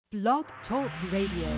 Blog Talk Radio.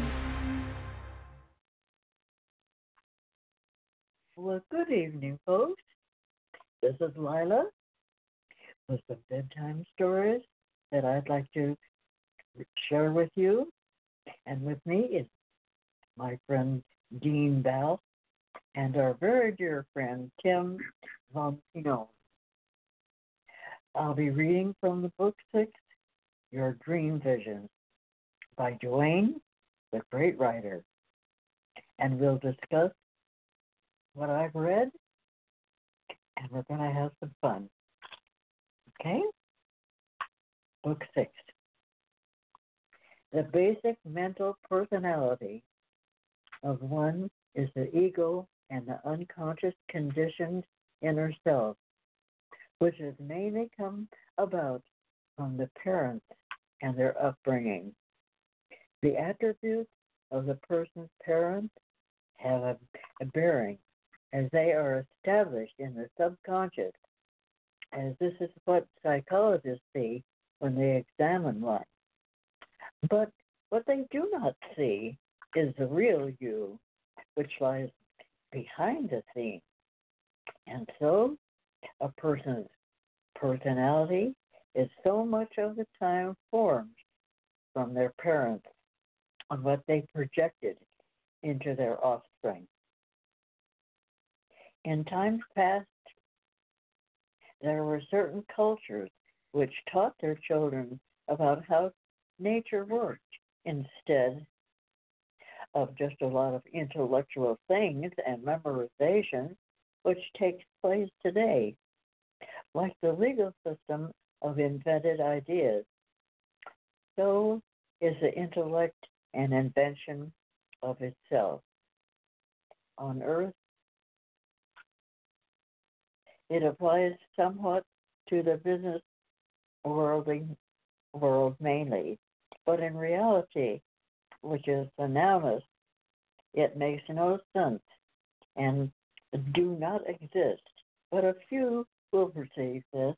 Well, good evening, folks. This is Lila with some bedtime stories that I'd like to share with you. And with me is my friend Dean Bell and our very dear friend Tim Von Pino. I'll be reading from the book 6, Your Dream Visions, by Duane, the great writer. And we'll discuss what I've read, and we're going to have some fun. Okay? Book 6. The basic mental personality of one is the ego and the unconscious conditioned inner self, which has mainly come about from the parents and their upbringing. The attributes of the person's parents have a bearing as they are established in the subconscious, as this is what psychologists see when they examine one. But what they do not see is the real you, which lies behind the scene. And so, a person's personality is so much of the time formed from their parents on what they projected into their offspring. In times past, there were certain cultures which taught their children about how nature worked instead of just a lot of intellectual things and memorization, which takes place today, like the legal system of invented ideas. So is the intellect an invention of itself. On Earth, it applies somewhat to the business world mainly, but in reality, which is synonymous, it makes no sense and do not exist. But a few will perceive this.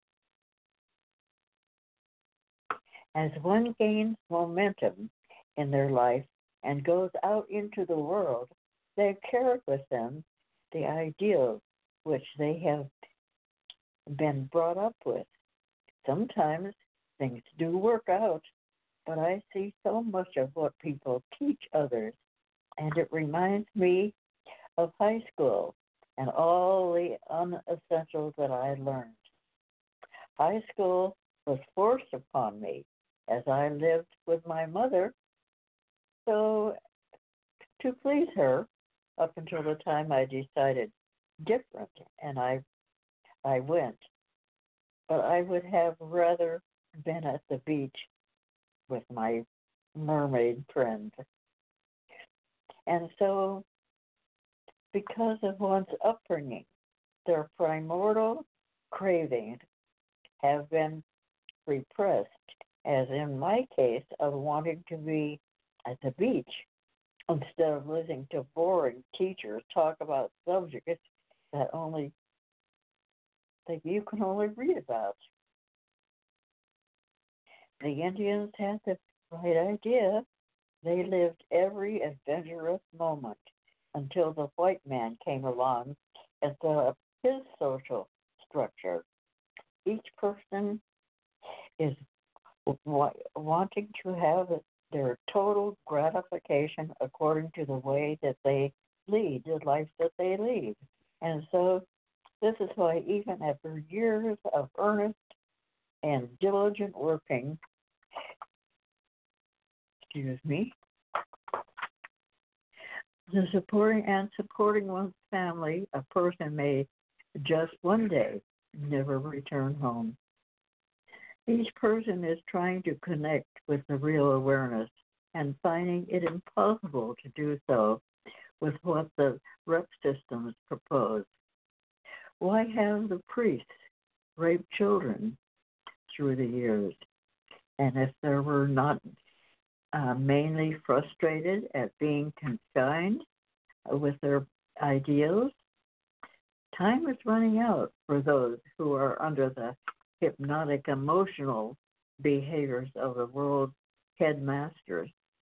As one gains momentum in their life and goes out into the world, they carry with them the ideals which they have been brought up with. Sometimes things do work out, but I see so much of what people teach others, and it reminds me of high school and all the unessentials that I learned. High school was forced upon me as I lived with my mother, so to please her up until the time I decided different, and I went. But I would have rather been at the beach with my mermaid friends. And so, because of one's upbringing, their primordial cravings have been repressed, as in my case of wanting to be at the beach instead of listening to boring teachers talk about subjects that you can only read about. The Indians had the right idea. They lived every adventurous moment until the white man came along and set up his social structure. Each person is wanting to have their total gratification according to the way that they lead, the life that they lead. And so this is why even after years of earnest and diligent working, supporting one's family, a person may just one day never return home. Each person is trying to connect with the real awareness and finding it impossible to do so with what the rep systems propose. Why have the priests raped children through the years? And if they were not mainly frustrated at being confined with their ideals, time is running out for those who are under the hypnotic emotional behaviors of the world headmasters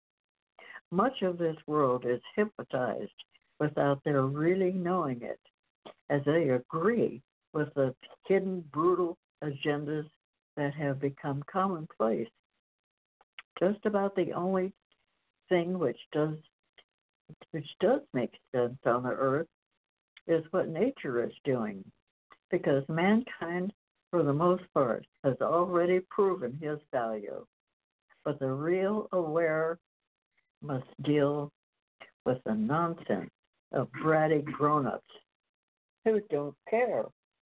Much of this world is hypnotized without their really knowing it, as they agree with the hidden brutal agendas that have become commonplace. Just about the only thing which does make sense on the earth is what nature is doing, because mankind, for the most part, has already proven his value. But the real aware must deal with the nonsense of bratty grown-ups who don't care.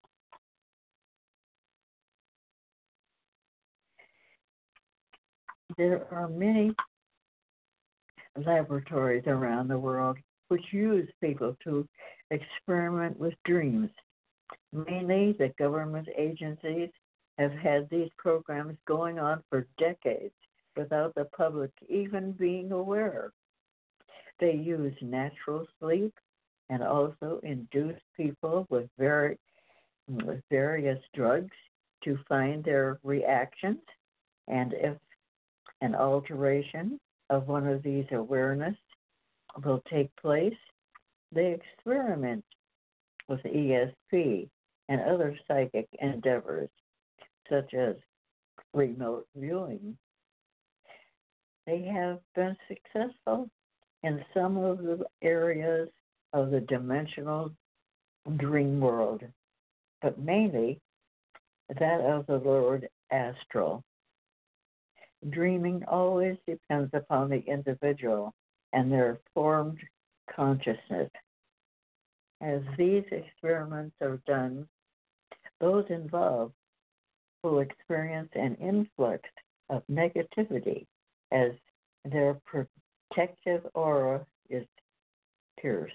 There are many laboratories around the world which use people to experiment with dreams. Mainly, the government agencies have had these programs going on for decades without the public even being aware. They use natural sleep and also induce people with various drugs to find their reactions. And if an alteration of one of these awareness will take place, they experiment with ESP and other psychic endeavors, such as remote viewing. They have been successful in some of the areas of the dimensional dream world, but mainly that of the Lord Astral. Dreaming always depends upon the individual and their formed consciousness. As these experiments are done, those involved will experience an influx of negativity as their protective aura is pierced.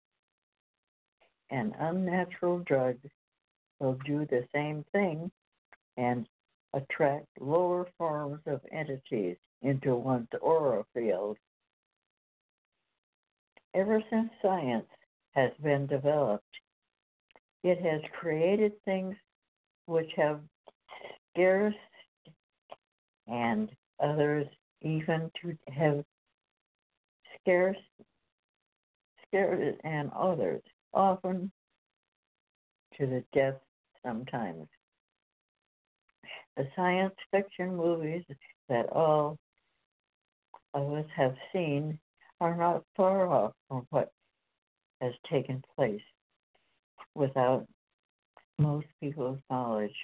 An unnatural drug will do the same thing and attract lower forms of entities into one's aura field. Ever since science has been developed, it has created things which have scarce and others even to have scarce, scared and others often to the death sometimes. The science fiction movies that all of us have seen are not far off from what has taken place without most people's knowledge.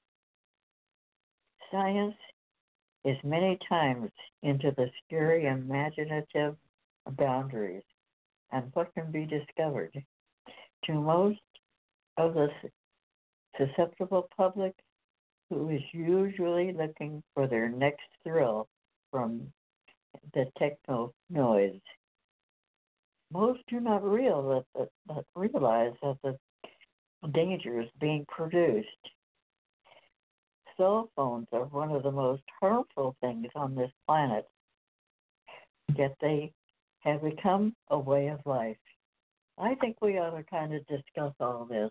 Science is many times into the scary imaginative boundaries and what can be discovered. To most of the susceptible public, who is usually looking for their next thrill from the techno noise. Most do not realize that the danger is being produced. Cell phones are one of the most harmful things on this planet, yet they have become a way of life. I think we ought to kind of discuss all this.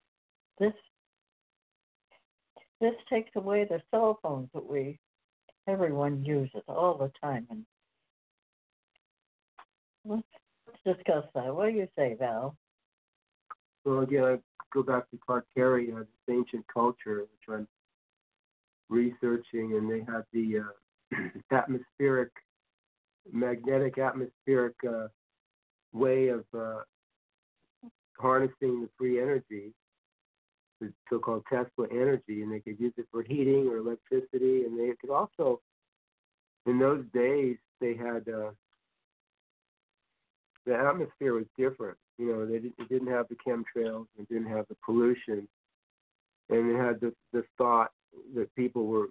This takes away the cell phones that everyone uses all the time. And let's discuss that. What do you say, Val? Well, again, I go back to Clark Carey, this ancient culture, which I'm researching, and they have the magnetic atmospheric way of harnessing the free energy, the so-called Tesla energy, and they could use it for heating or electricity, and they could also, in those days, they had the atmosphere was different. You know, it didn't have the chemtrails, it didn't have the pollution, and it had the thought that people were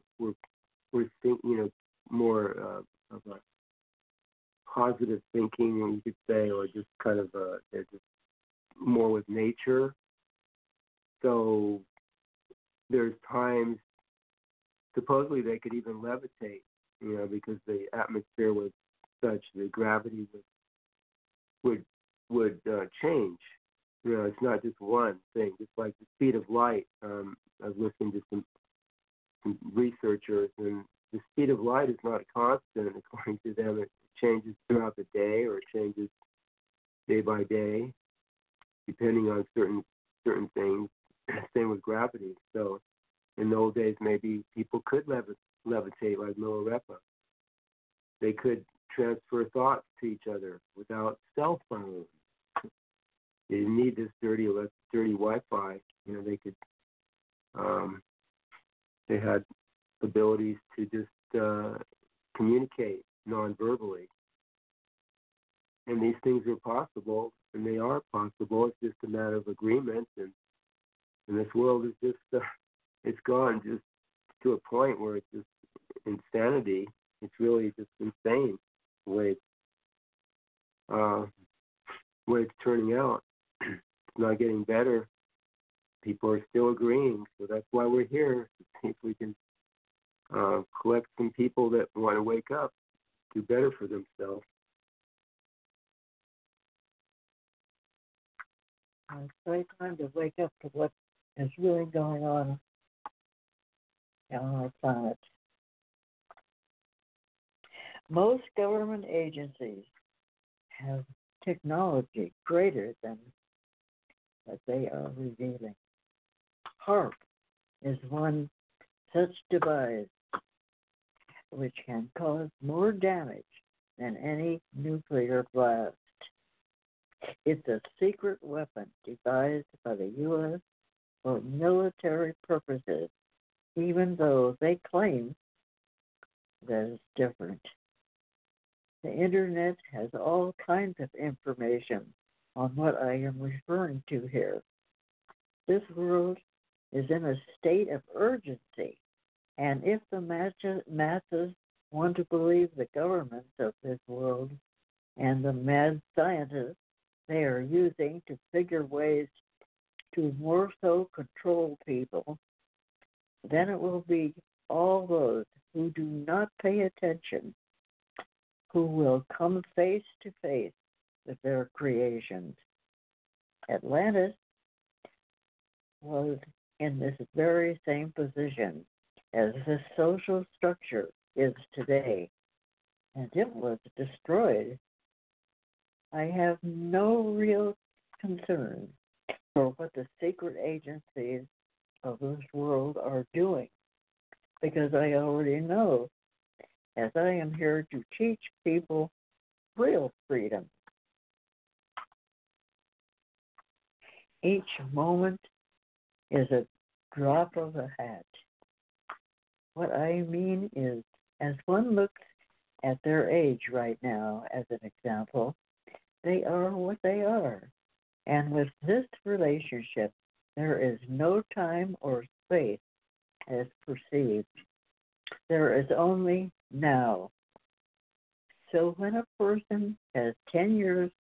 more of a positive thinking, you could say, or just kind of they're just more with nature. So there's times, supposedly they could even levitate, because the atmosphere was such, the gravity would change. It's not just one thing. Just like the speed of light. I've listened to some researchers, and the speed of light is not constant. According to them, it changes throughout the day or changes day by day, depending on certain things. Same with gravity. So in those days, maybe people could levitate like Milarepa. They could transfer thoughts to each other without cell phones. They didn't need this dirty Wi-Fi. You know, they could. They had abilities to just communicate non-verbally, and these things are possible, and they are possible. It's just a matter of agreement, and this world is just it's gone just to a point where it's just insanity. It's really just insane the way it's turning out. It's not getting better. People are still agreeing, so that's why we're here, to see if we can collect some people that want to wake up, do better for themselves. It's very time to wake up to what is really going on our planet. Most government agencies have technology greater than what they are revealing. HAARP is one such device which can cause more damage than any nuclear blast. It's a secret weapon devised by the U.S. for military purposes, even though they claim that it's different. The Internet has all kinds of information on what I am referring to here. This world is in a state of urgency, and if the masses want to believe the governments of this world and the mad scientists they are using to figure ways to more so control people, then it will be all those who do not pay attention who will come face to face with their creations. Atlantis was in this very same position as the social structure is today, and it was destroyed. I have no real concern for what the secret agencies of this world are doing, because I already know, as I am here to teach people real freedom. Each moment is a drop of a hat. What I mean is, as one looks at their age right now, as an example, they are what they are. And with this relationship, there is no time or space as perceived. There is only now. So when a person was 10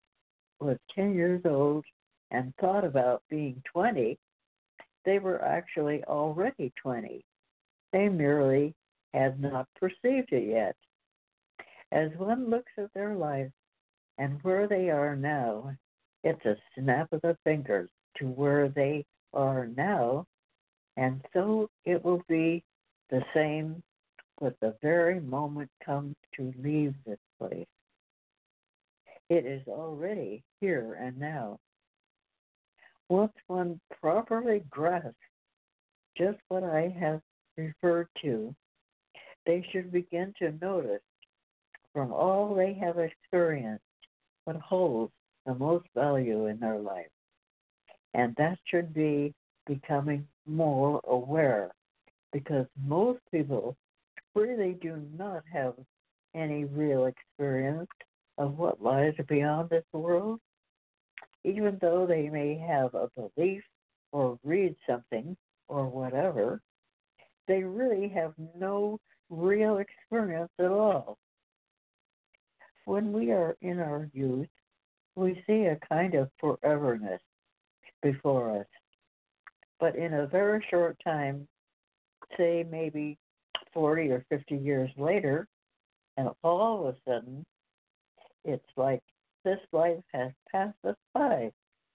years old and thought about being 20, they were actually already 20. They merely had not perceived it yet. As one looks at their life and where they are now, it's a snap of the fingers to where they are now, and so it will be the same when the very moment comes to leave this place. It is already here and now. Once one properly grasps just what I have referred to, they should begin to notice from all they have experienced what holds the most value in their life. And that should be becoming more aware, because most people really do not have any real experience of what lies beyond this world. Even though they may have a belief or read something or whatever, they really have no real experience at all. When we are in our youth, we see a kind of foreverness before us. But in a very short time, say maybe 40 or 50 years later, and all of a sudden, it's like this life has passed us by,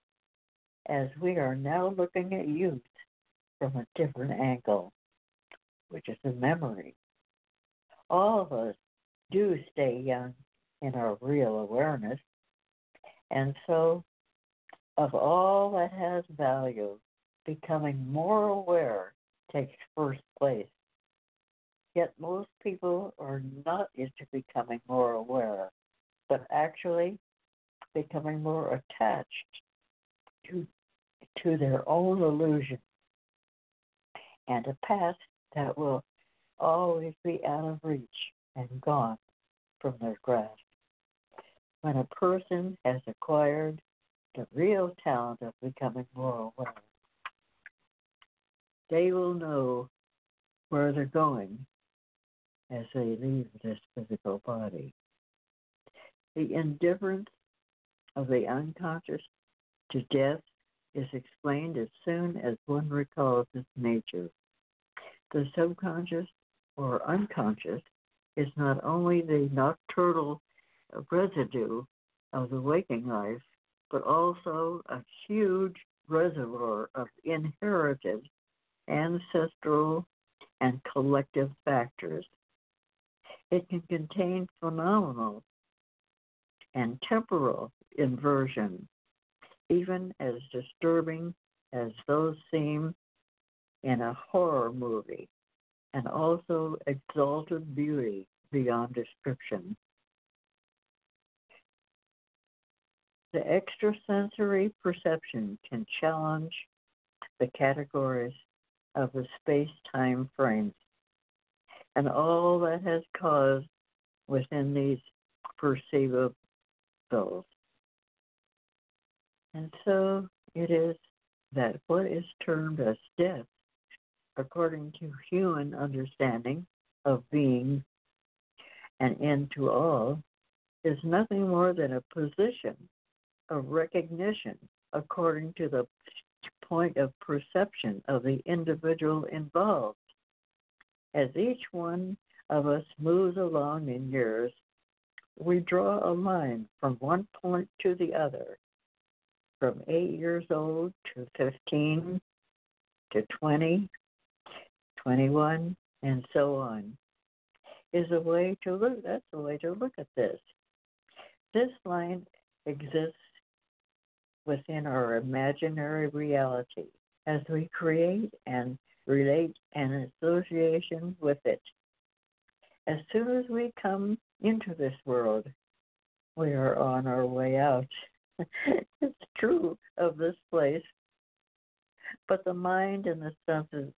as we are now looking at youth from a different angle, which is a memory. All of us do stay young in our real awareness. And so, of all that has value, becoming more aware takes first place. Yet most people are not into becoming more aware, but actually becoming more attached to their own illusion and a past that will always be out of reach and gone from their grasp. When a person has acquired the real talent of becoming more aware, they will know where they're going as they leave this physical body. The indifference of the unconscious to death is explained as soon as one recalls its nature. The subconscious or unconscious is not only the nocturnal residue of the waking life, but also a huge reservoir of inherited ancestral and collective factors. It can contain phenomenal and temporal inversion, even as disturbing as those seem in a horror movie, and also exalted beauty beyond description. The extrasensory perception can challenge the categories of the space-time frames and all that has caused within these perceivables. And so it is that what is termed as death, according to human understanding of being and end to all, is nothing more than a position of recognition according to the point of perception of the individual involved. As each one of us moves along in years, we draw a line from one point to the other, from 8 years old to 15 to 20, 21, and so on. Is a way to look. That's a way to look at this. This line exists within our imaginary reality as we create and relate an association with it. As soon as we come into this world, we are on our way out. It's true of this place, but the mind and the senses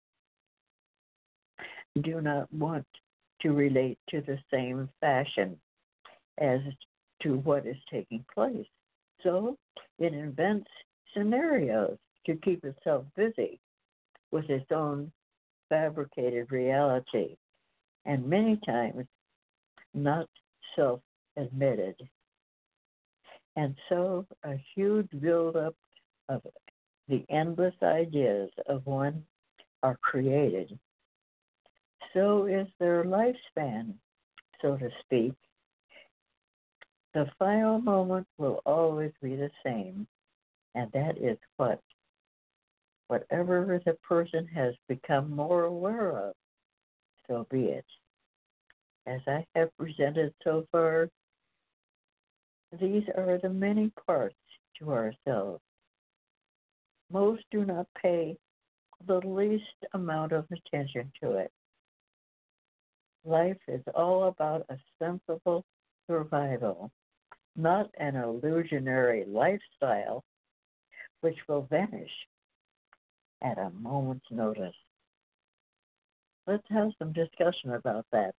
do not want to relate to the same fashion as to what is taking place. So it invents scenarios to keep itself busy with its own fabricated reality, and many times not self-admitted. And so a huge buildup of the endless ideas of one are created. So is their lifespan, so to speak. The final moment will always be the same, and that is whatever the person has become more aware of, so be it. As I have presented so far, these are the many parts to ourselves. Most do not pay the least amount of attention to it. Life is all about a sensible survival, not an illusionary lifestyle which will vanish at a moment's notice. Let's have some discussion about that.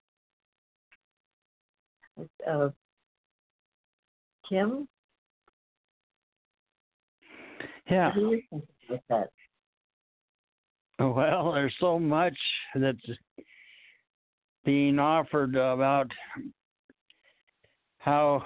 Kim? Yeah. What do you think about that? Well, there's so much that's being offered about how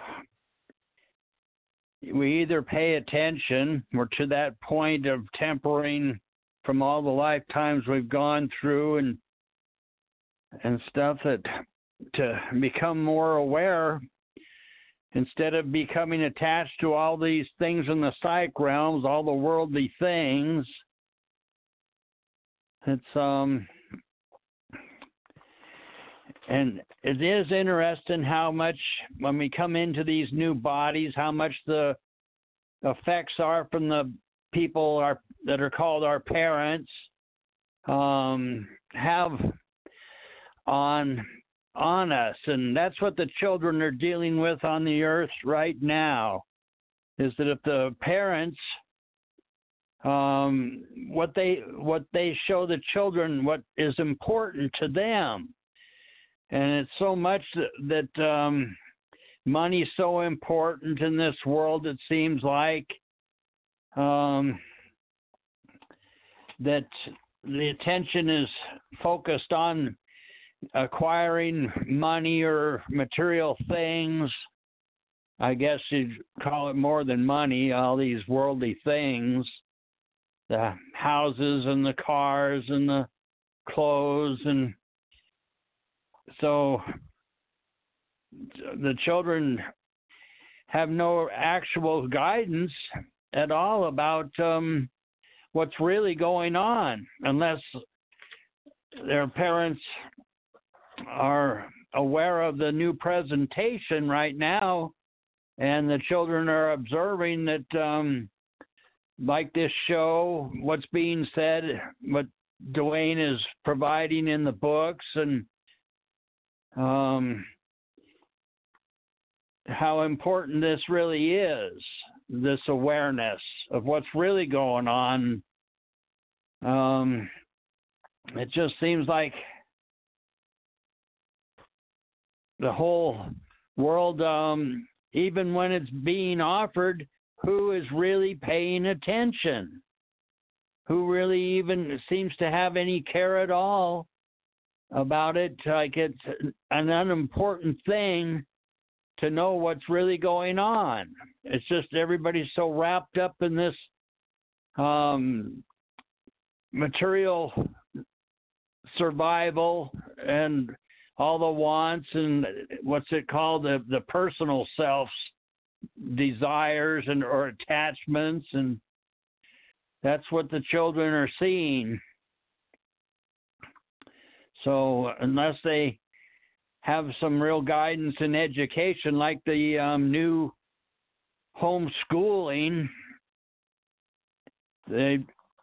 we either pay attention, we're to that point of tempering from all the lifetimes we've gone through and stuff, that to become more aware instead of becoming attached to all these things in the psych realms, all the worldly things. It's And it is interesting how much, when we come into these new bodies, how much the effects are from the people that are called our parents have on us. And that's what the children are dealing with on the earth right now, is that if the parents, what they show the children, what is important to them. And it's so much that money's so important in this world, it seems like, that the attention is focused on acquiring money or material things. I guess you'd call it more than money, all these worldly things, the houses and the cars and the clothes. And so the children have no actual guidance at all about what's really going on, unless their parents are aware of the new presentation right now, and the children are observing that, like this show, what's being said, what Dwayne is providing in the books, and how important this really is, this awareness of what's really going on. It just seems like the whole world, even when it's being offered, who is really paying attention? Who really even seems to have any care at all about it? Like it's an unimportant thing to know what's really going on. It's just everybody's so wrapped up in this material survival and all the wants and what's it called, the personal self's desires and or attachments, and that's what the children are seeing. So unless they have some real guidance and education, like the new homeschooling, they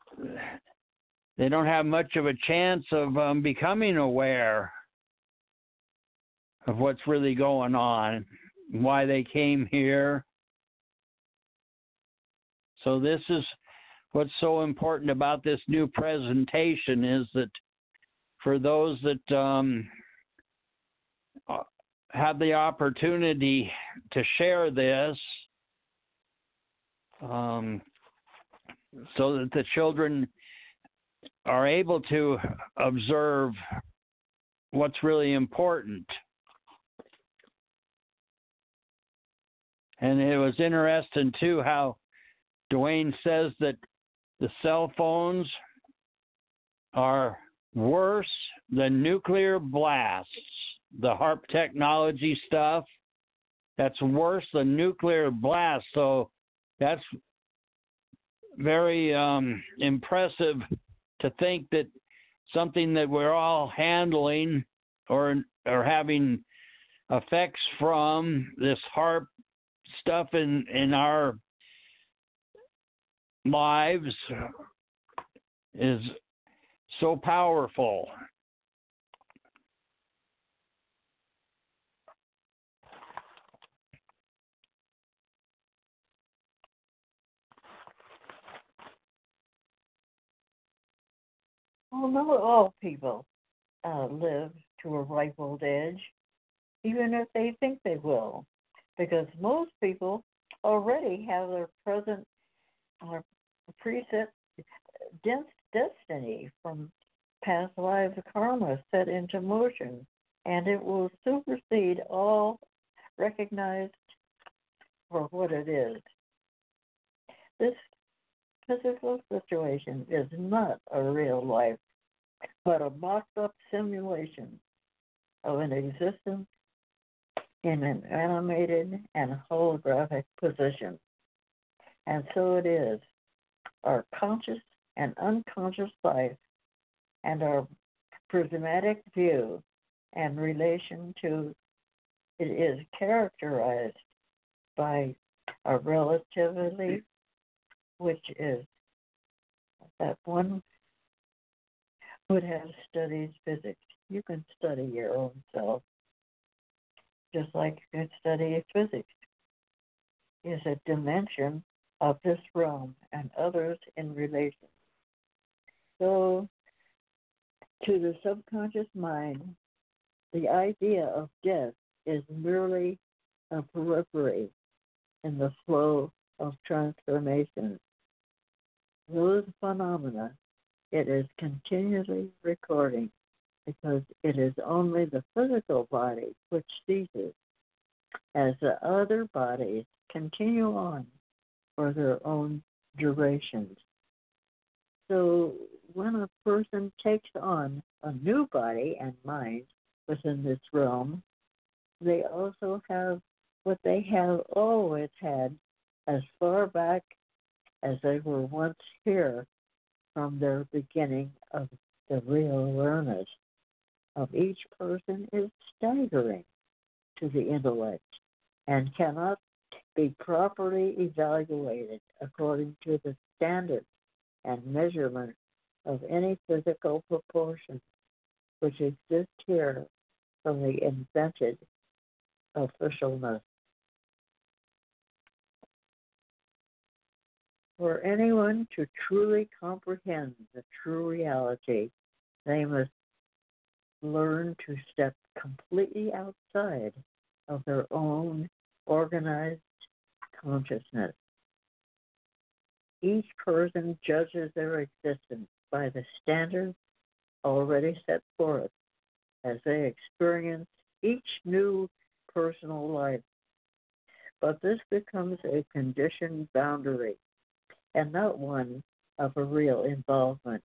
don't have much of a chance of becoming aware of what's really going on, why they came here. So this is what's so important about this new presentation, is that for those that have the opportunity to share this, so that the children are able to observe what's really important. And it was interesting, too, how Dwayne says that the cell phones are worse than nuclear blasts. The HAARP technology stuff, that's worse than nuclear blasts. So that's very impressive to think that something that we're all handling or having effects from, this HAARP stuff in our lives, is so powerful. Well, not all people live to a ripe old age, even if they think they will, because most people already have their present preset destiny from past lives karma set into motion, and it will supersede all recognized for what it is. This physical situation is not a real life, but a mocked-up simulation of an existence in an animated and holographic position. And so it is. Our conscious and unconscious life and our prismatic view and relation to it is characterized by a relativity, which is that one would have studied physics. You can study your own self, just like you can study physics. Is a dimension of this realm and others in relation. So, to the subconscious mind, the idea of death is merely a periphery in the flow of transformation. Those phenomena it is continually recording because it is only the physical body which ceases, as the other bodies continue on for their own durations. So when a person takes on a new body and mind within this realm, they also have what they have always had as far back as they were once here from their beginning of the real awareness of each person is staggering to the intellect and cannot be properly evaluated according to the standards and measurement of any physical proportions which exist here from the invented officialness. For anyone to truly comprehend the true reality, they must learn to step completely outside of their own organized consciousness. Each person judges their existence by the standards already set forth as they experience each new personal life. But this becomes a conditioned boundary and not one of a real involvement.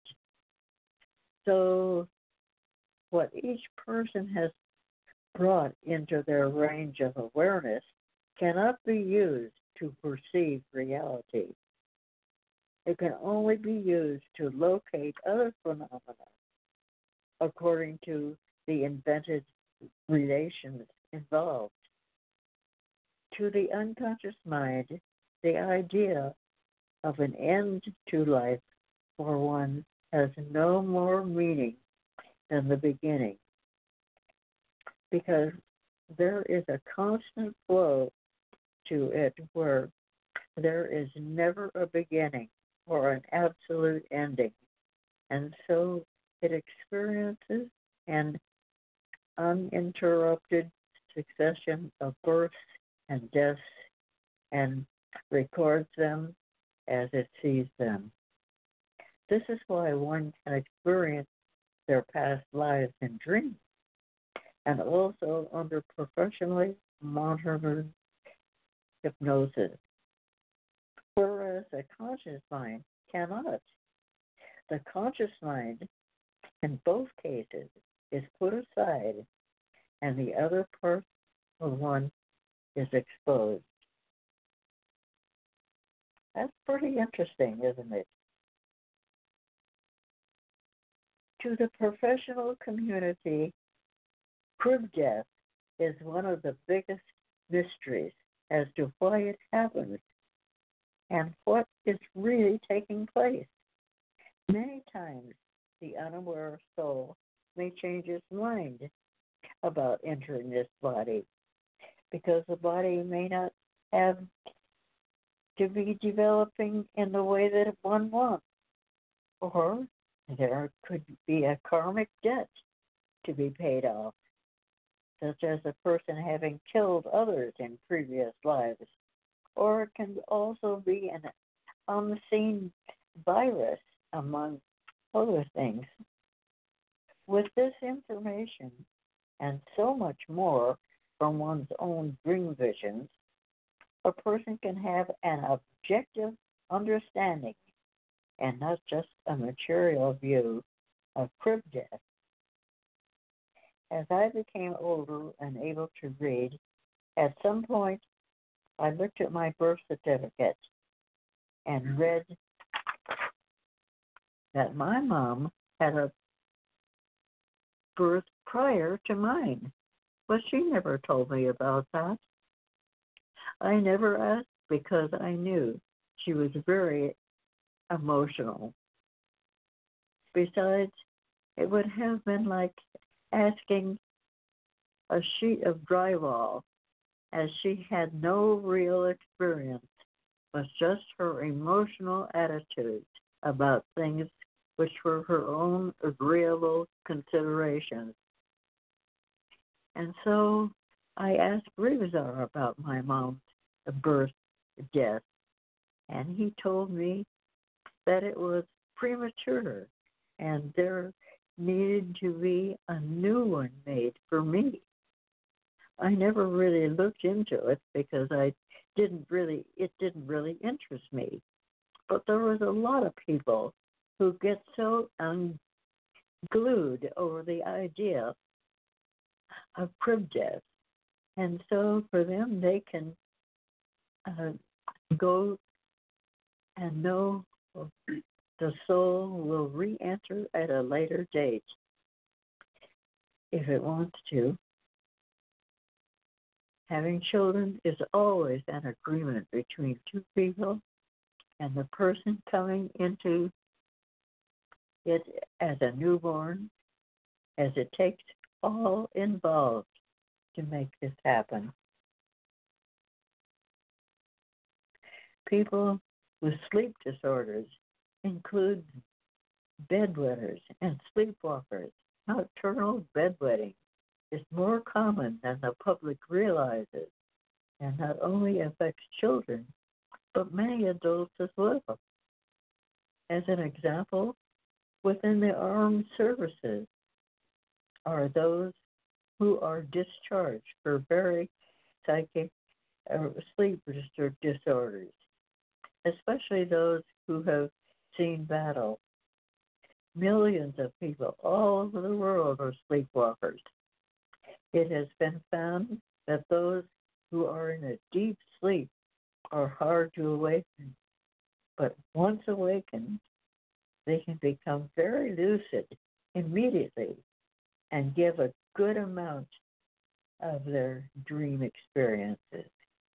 So what each person has brought into their range of awareness cannot be used to perceive reality. It can only be used to locate other phenomena according to the invented relations involved. To the unconscious mind, the idea of an end to life for one has no more meaning than the beginning, because there is a constant flow to it where there is never a beginning or an absolute ending, and so it experiences an uninterrupted succession of births and deaths and records them as it sees them. This is why one can experience their past lives in dreams and also under professionally monitored hypnosis, whereas a conscious mind cannot. The conscious mind, in both cases, is put aside and the other part of one is exposed. That's pretty interesting, isn't it? To the professional community, crib death is one of the biggest mysteries as to why it happens and what is really taking place. Many times, the unaware soul may change its mind about entering this body because the body may not have to be developing in the way that one wants, or there could be a karmic debt to be paid off, such as a person having killed others in previous lives, or it can also be an unseen virus, among other things. With this information and so much more from one's own dream visions, a person can have an objective understanding and not just a material view of crib death. As I became older and able to read, at some point I looked at my birth certificate and read that my mom had a birth prior to mine, but she never told me about that. I never asked because I knew she was very emotional. Besides, it would have been like asking a sheet of drywall, as she had no real experience, but just her emotional attitude about things which were her own agreeable considerations. And so I asked Rivazar about my mom's birth, death, and he told me that it was premature and there needed to be a new one made for me. I never really looked into it because it didn't really interest me. But there was a lot of people who get so unglued over the idea of crib death. And so for them, they can go and know the soul will re-enter at a later date if it wants to. Having children is always an agreement between two people, and the person coming into it as a newborn, as it takes all involved to make this happen. People with sleep disorders include bedwetters and sleepwalkers. Nocturnal bedwetting is more common than the public realizes, and not only affects children, but many adults as well. As an example, within the armed services are those who are discharged for very psychic sleep disorders, especially those who have seen battle. Millions of people all over the world are sleepwalkers. It has been found that those who are in a deep sleep are hard to awaken, but once awakened, they can become very lucid immediately and give a good amount of their dream experiences.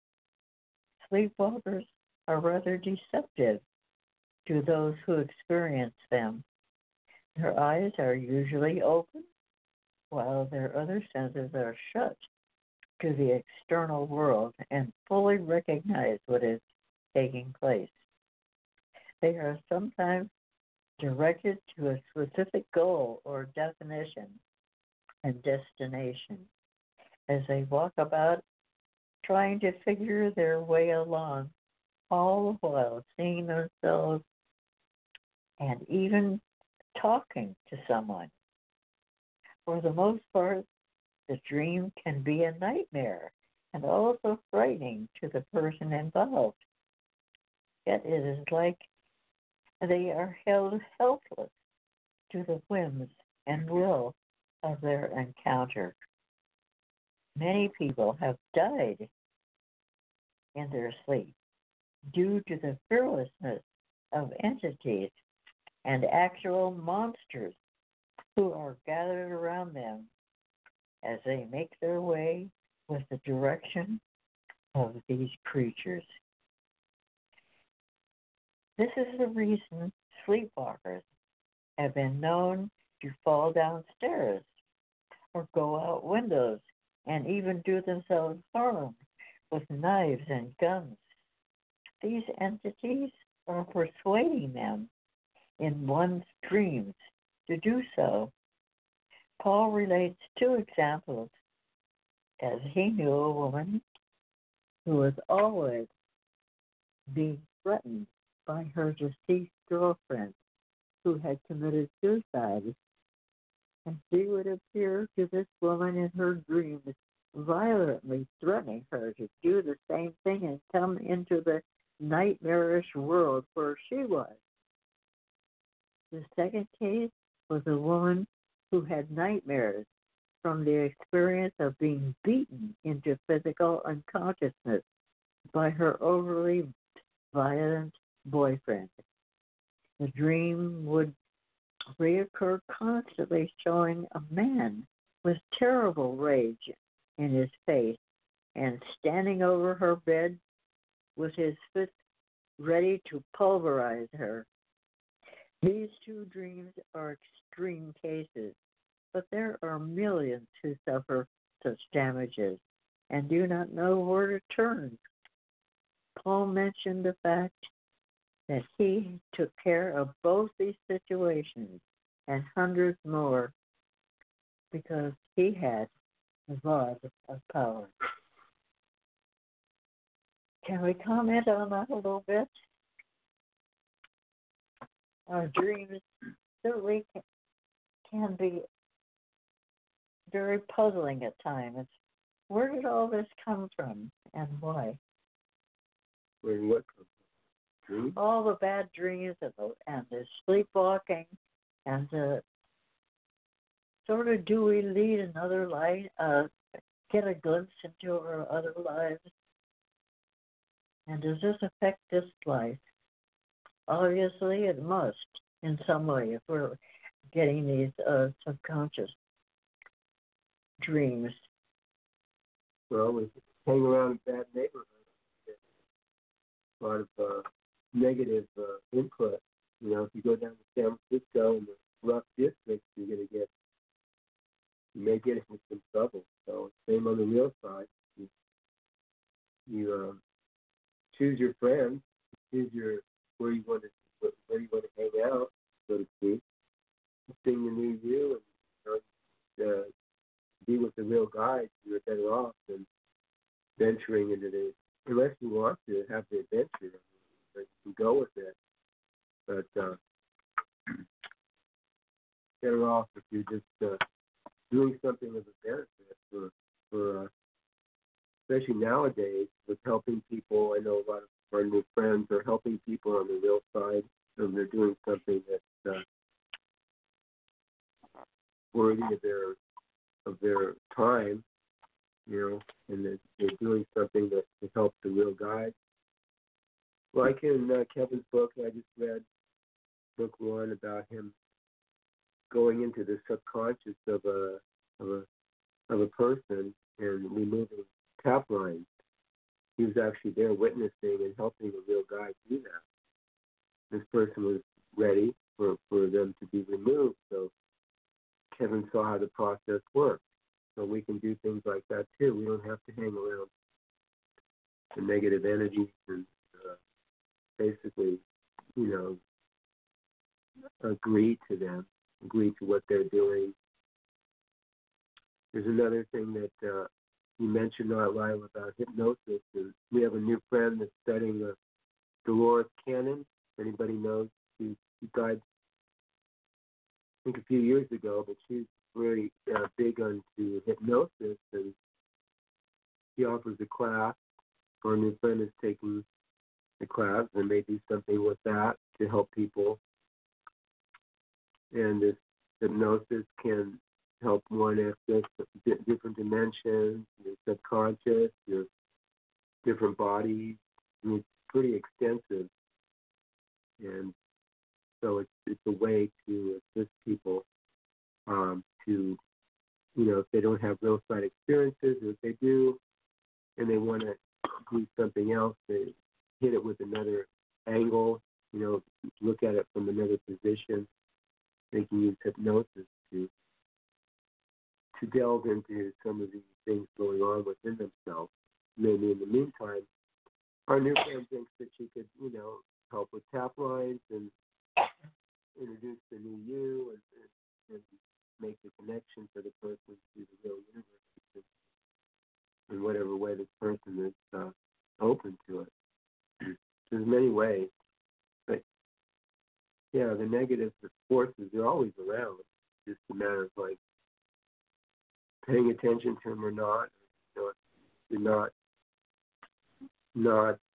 Sleepwalkers are rather deceptive to those who experience them. Their eyes are usually open, while their other senses are shut to the external world and fully recognize what is taking place. They are sometimes directed to a specific goal or definition and destination as they walk about trying to figure their way along, all the while seeing themselves and even talking to someone. For the most part, the dream can be a nightmare and also frightening to the person involved. Yet it is like they are held helpless to the whims and will of their encounter. Many people have died in their sleep due to the fearlessness of entities and actual monsters who are gathered around them as they make their way with the direction of these creatures. This is the reason sleepwalkers have been known to fall downstairs or go out windows and even do themselves harm with knives and guns. These entities are persuading them in one's dreams to do so. Paul relates two examples, as he knew a woman who was always being threatened by her deceased girlfriend who had committed suicide. And she would appear to this woman in her dreams, violently threatening her to do the same thing and come into the nightmarish world where she was. The second case was a woman who had nightmares from the experience of being beaten into physical unconsciousness by her overly violent boyfriend. The dream would reoccur constantly, showing a man with terrible rage in his face and standing over her bed with his fist ready to pulverize her. These two dreams are extreme cases, but there are millions who suffer such damages and do not know where to turn. Paul mentioned the fact that he took care of both these situations and hundreds more because he had the rod of power. Can we comment on that a little bit? Our dreams certainly can be very puzzling at times. Where did all this come from and why? Where what comes from? Dreams? All the bad dreams and the sleepwalking and the sort of, do we lead another life, get a glimpse into our other lives? And does this affect this life? Obviously, it must in some way if we're getting these subconscious dreams. Well, we hang around a bad neighborhood. A lot of negative input. You know, if you go down to San Francisco in the rough districts, you may get into some trouble. So same on the real side. You choose your friends, choose where you want to hang out, so to speak. Sing the new you, and be with the real guys. You're better off than venturing into the. Unless you want to have the adventure, you can go with it. But better off if you're just doing something of a benefit for especially nowadays with helping people. I know a lot of our new friends are helping people on the real side, and they're doing something that's worthy of their time, you know, and they're doing something that to help the real guys. Like in Kevin's book, I just read book 1 about him going into the subconscious of a person and removing tap lines. He was actually there witnessing and helping a real guy do that. This person was ready for them to be removed, so Kevin saw how the process worked. So we can do things like that too. We don't have to hang around the negative energies and basically, you know, agree to them, agree to what they're doing. There's another thing that you mentioned, Lila, about hypnosis. And we have a new friend that's studying Dolores Cannon. Anybody knows? She died, I think, a few years ago, but she's very big onto hypnosis, and she offers a class. Our new friend is taking the class, and they do something with that to help people. And this hypnosis can help one access different dimensions, your subconscious, your different bodies. I mean, it's pretty extensive, and so it's a way to assist people to, you know, if they don't have real side experiences, or if they do, and they want to do something else, they hit it with another angle, you know, look at it from another position. They can use hypnosis to delve into some of these things going on within themselves. Maybe in the meantime, our new friend thinks that she could, you know, help with tap lines and introduce the new you and make the connection for the person to the real universe in whatever way this person is open to it. There's many ways, but yeah, the negative forces, they're always around. It's just a matter of like paying attention to them or not. You know, you're not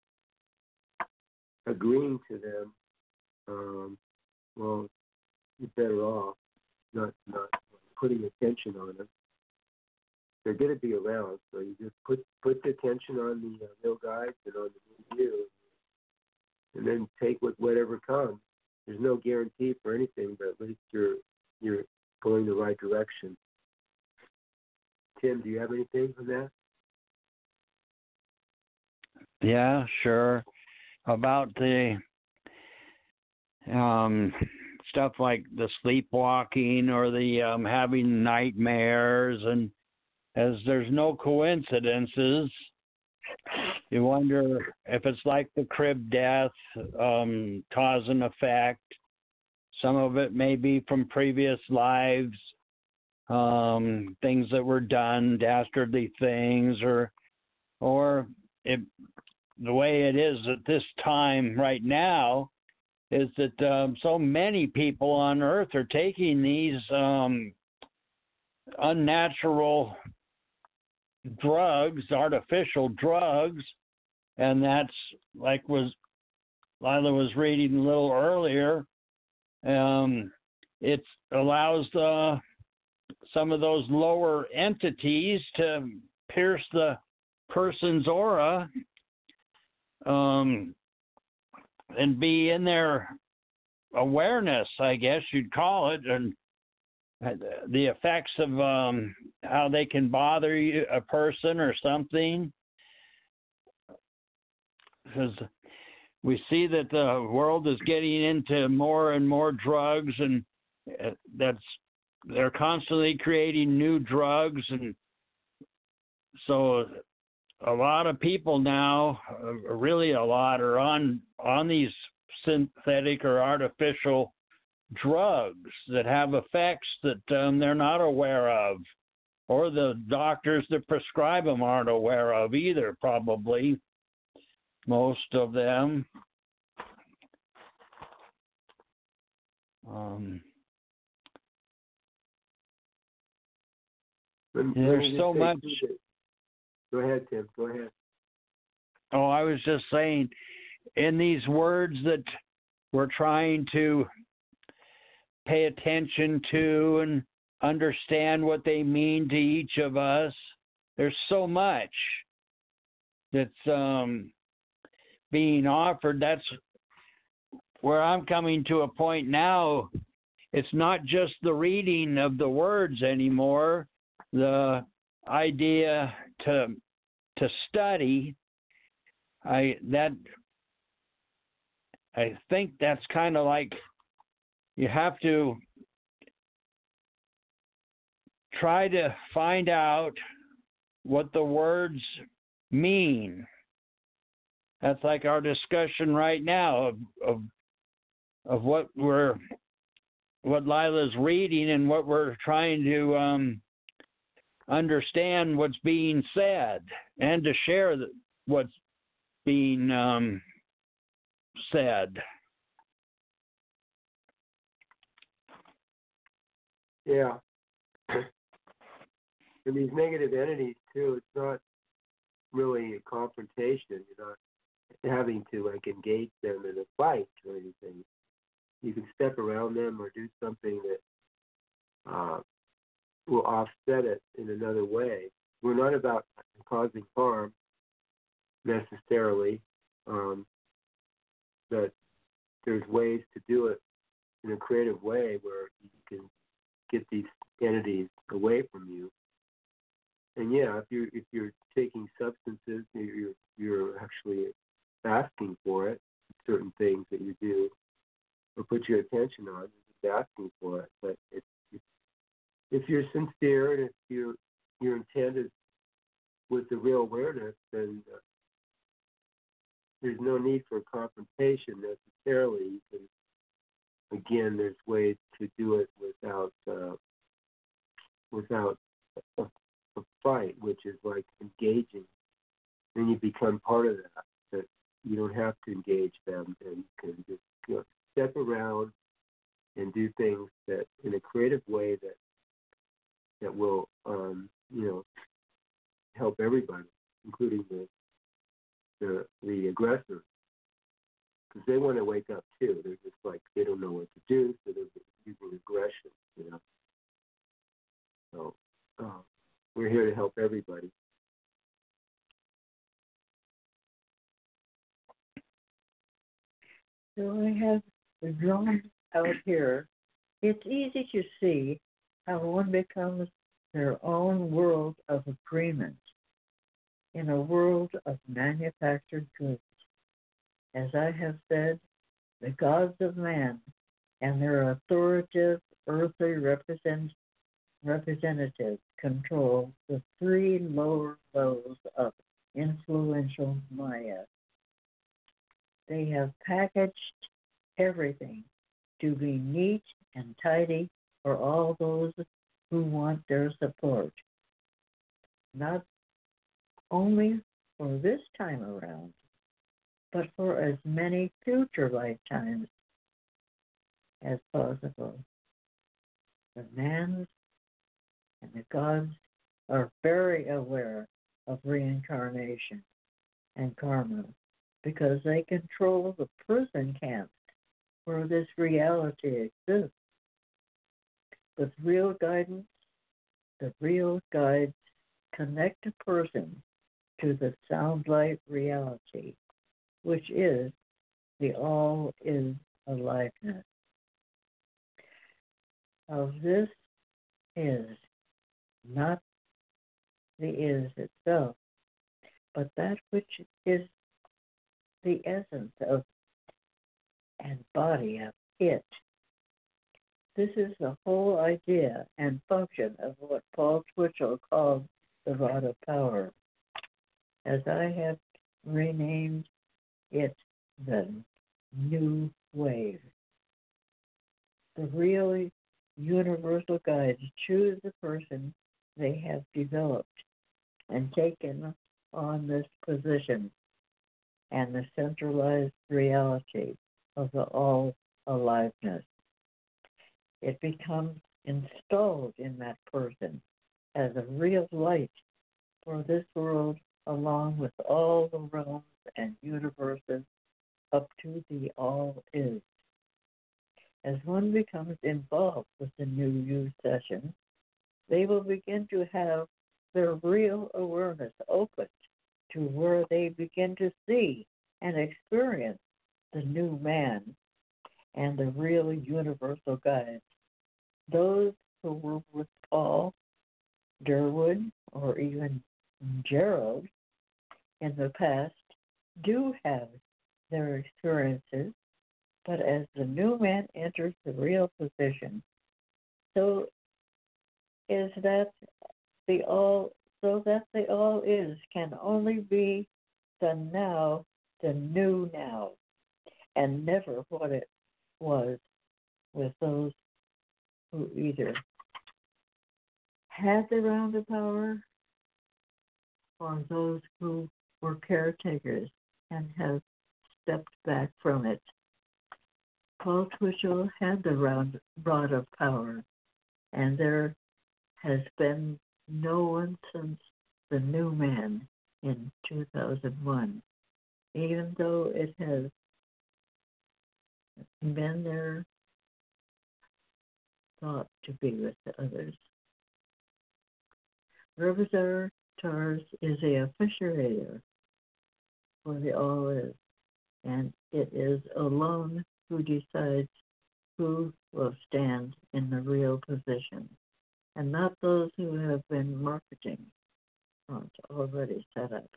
agreeing to them. Well, you're better off not putting attention on them. They're going to be around, so you just put the attention on the real guides and on the new you, and then take with whatever comes. there's no guarantee for anything, but at least you're going the right direction. Tim, do you have anything on that? Yeah, sure. About the stuff like the sleepwalking or the having nightmares, and as there's no coincidences, you wonder if it's like the crib death, cause and effect. Some of it may be from previous lives, things that were done, dastardly things, or the way it is at this time right now is that so many people on Earth are taking these unnatural drugs, artificial drugs, and that's like Lila was reading a little earlier. It allows some of those lower entities to pierce the person's aura and be in their awareness, I guess you'd call it, and the effects of how they can bother a person or something. Because we see that the world is getting into more and more drugs, and they're constantly creating new drugs, and so a lot of people now, really a lot, are on these synthetic or artificial drugs that have effects that they're not aware of, or the doctors that prescribe them aren't aware of either, probably, most of them. There's so much. Go ahead, Tim. Go ahead. Oh, I was just saying, in these words that we're trying to pay attention to and understand what they mean to each of us, there's so much that's being offered. That's where I'm coming to a point now. It's not just the reading of the words anymore. The idea to study, I think that's kind of like you have to try to find out what the words mean. That's like our discussion right now of what Lila's reading and what we're trying to understand what's being said and to share what's being said. Yeah. And these negative entities too, it's not really a confrontation. You're not having to like engage them in a fight or anything. You can step around them or do something that will offset it in another way. We're not about causing harm necessarily, but there's ways to do it in a creative way where you can get these entities away from you. And yeah, if you're taking substances, you're actually asking for it. Certain things that you do or put your attention on, you're just asking for it. But if you're sincere and if your intent is with the real awareness, then there's no need for confrontation necessarily. You can, again, there's ways to do it without a fight, which is like engaging, and you become part of that. That you don't have to engage them, and you can just step around and do things that in a creative way that will help everybody, including the aggressor, because they want to wake up too. They're just like they don't know what to do, so they're using aggression, So we're here to help everybody. So I have Drawn out here, it's easy to see how one becomes their own world of agreement in a world of manufactured goods. As I have said, the gods of man and their authoritative earthly representatives control the three lower levels of influential Maya. They have packaged everything to be neat and tidy for all those who want their support, not only for this time around, but for as many future lifetimes as possible. The man and the gods are very aware of reincarnation and karma because they control the prison camps where this reality exists. With real guidance, the real guides connect a person to the sound light reality, which is the all is aliveness. Of this is not the is itself, but that which is the essence of and body of it. This is the whole idea and function of what Paul Twitchell called the rod of power, as I have renamed it the new wave. The really universal guides choose the person they have developed and taken on this position and the centralized reality of the all aliveness. It becomes installed in that person as a real light for this world, along with all the realms and universes up to the all is. As one becomes involved with the new youth session, they will begin to have their real awareness opened to where they begin to see and experience the new man and the real universal guides. Those who were with Paul, Durwood, or even Gerald in the past do have their experiences, but as the new man enters the real position, so is that the all is can only be the now, the new now, and never what it was with those who either had the round of power or those who were caretakers and have stepped back from it. Paul Twitchell had the rod of power, and there has been no one since the new man in 2001, even though it has been there thought to be with the others. Revisor Tars is a officiator for the all is, and it is alone who decides who will stand in the real position, and not those who have been marketing fronts already set up.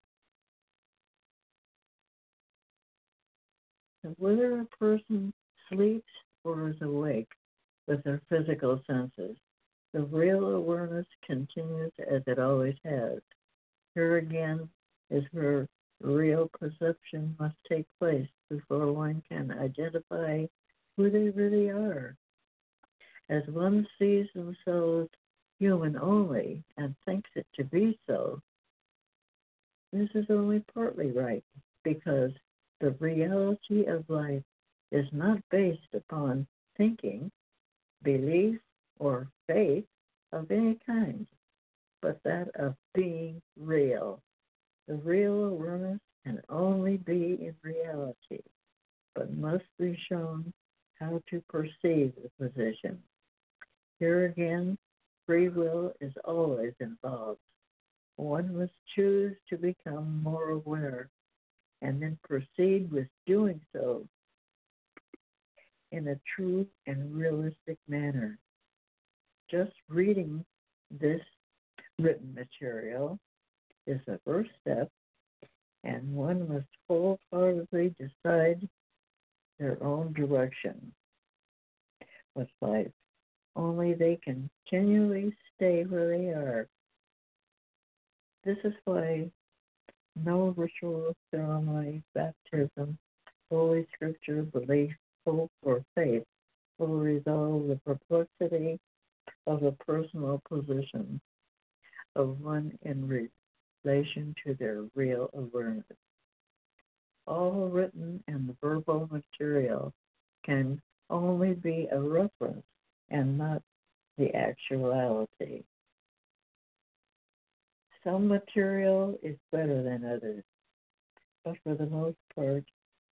So whether a person sleeps or is awake with their physical senses, the real awareness continues as it always has. Here again is where real perception must take place before one can identify who they really are. As one sees themselves human only and thinks it to be so, this is only partly right, because the reality of life is not based upon thinking, belief, or faith of any kind, but that of being real. The real awareness can only be in reality, but must be shown how to perceive the position. Here again, free will is always involved. One must choose to become more aware and then proceed with doing so. in a true and realistic manner. Just reading this written material is the first step, and one must wholeheartedly decide their own direction with life. Only they continually stay where they are. This is why no ritual ceremony, baptism, Holy Scripture, belief, hope, or faith will resolve the perplexity of a personal position of one in relation to their real awareness. All written and verbal material can only be a reference and not the actuality. Some material is better than others, but for the most part,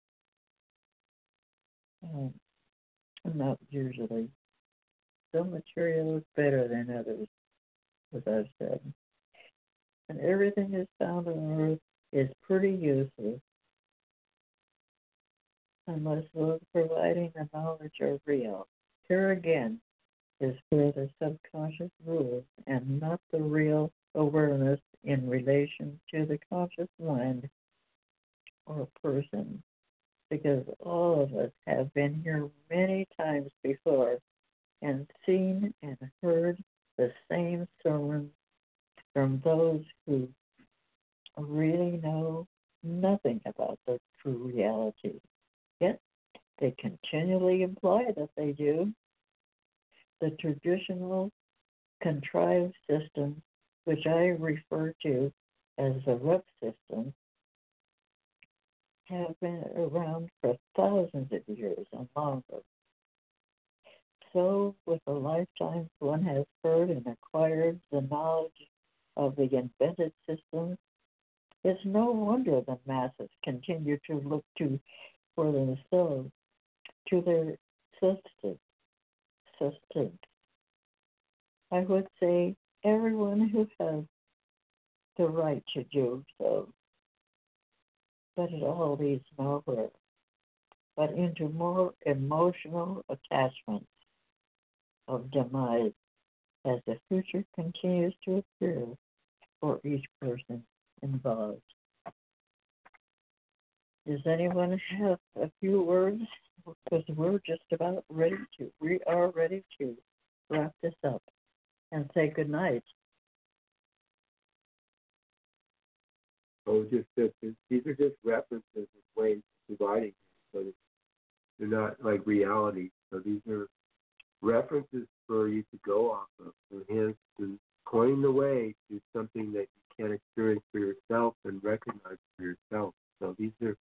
not usually. Some material is better than others, as I've said. And everything is found on earth is pretty useless unless those providing the knowledge are real. Here again is where the subconscious rules and not the real awareness in relation to the conscious mind or person, because all of us have been here many times before and seen and heard the same sermons from those who really know nothing about the true reality. Yet they continually imply that they do. The traditional contrived system, which I refer to as the rep system, have been around for thousands of years and longer. So, with a lifetime, one has heard and acquired the knowledge of the invented system. It's no wonder the masses continue to look to for themselves, to their sustenance. I would say everyone who has the right to do so, but it all leads nowhere, but into more emotional attachments of demise as the future continues to appear for each person involved. Does anyone have a few words? Because we are ready to wrap this up and say good night. Oh, just that these are just references and ways of dividing, but they're not like reality. So these are references for you to go off of, for him to point the way to something that you can experience for yourself and recognize for yourself. So these are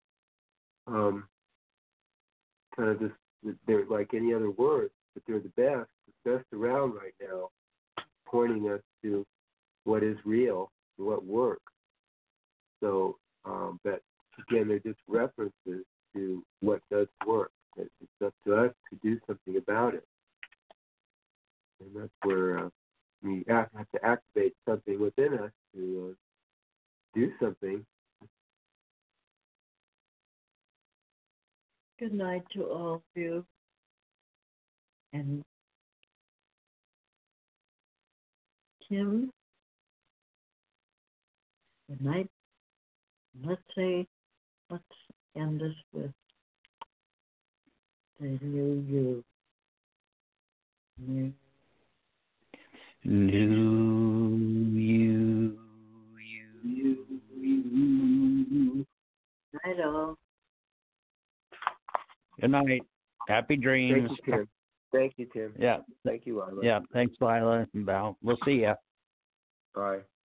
kind of just, they're like any other words, but they're the best around right now, pointing us to what is real and what works. So, but again, they're just references to what does work. It's up to us to do something about it. And that's where we have to activate something within us to do something. Good night to all of you. And Tim, good night. Let's end this with the new you. New You. night, all. Good night. Happy dreams. Thank you, Tim. Thank you, Tim. Yeah. Thank you, Lila. Yeah. Thanks, Lila and Val. We'll see ya. Bye.